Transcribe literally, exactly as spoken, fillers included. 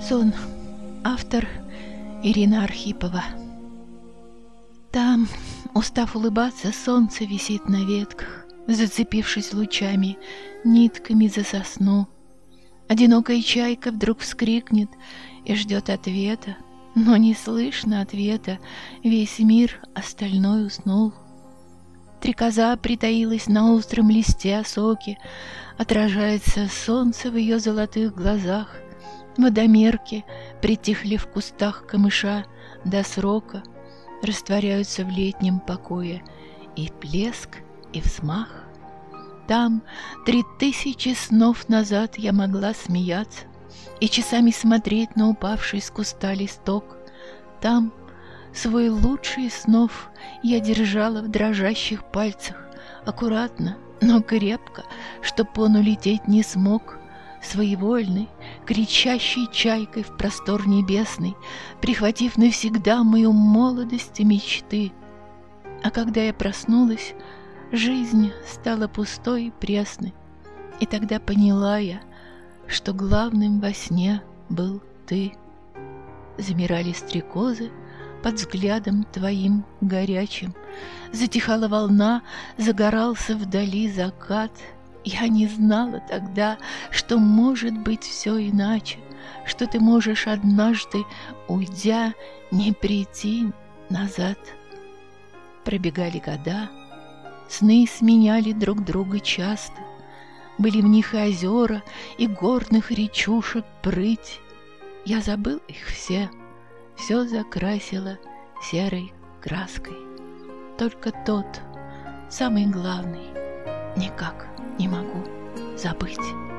Сон. Автор Ирина Архипова. Там, устав улыбаться, солнце висит на ветках, зацепившись лучами, нитками за сосну. Одинокая чайка вдруг вскрикнет и ждет ответа, но не слышно ответа, весь мир остальной уснул. Стрекоза притаилась на остром листе осоки, отражается солнце в ее золотых глазах. Водомерки притихли в кустах камыша до срока, растворяются в летнем покое и блеск, и взмах. Там три тысячи снов назад я могла смеяться и часами смотреть на упавший с куста листок. Там свой лучший из снов я держала в дрожащих пальцах, аккуратно, но крепко, чтоб он улететь не смог. Своевольной, кричащей чайкой в простор небесный, прихватив навсегда мою молодость и мечты. А когда я проснулась, жизнь стала пустой и пресной, и тогда поняла я, что главным во сне был ты. Замирали стрекозы под взглядом твоим горячим, затихала волна, загорался вдали закат. Я не знала тогда, что может быть все иначе, что ты можешь однажды, уйдя, не прийти назад. Пробегали года, сны сменяли друг друга часто, были в них и озера, и горных речушек прыть. Я забыл их все, все закрасила серой краской. Только тот, самый главный, никак не могу забыть.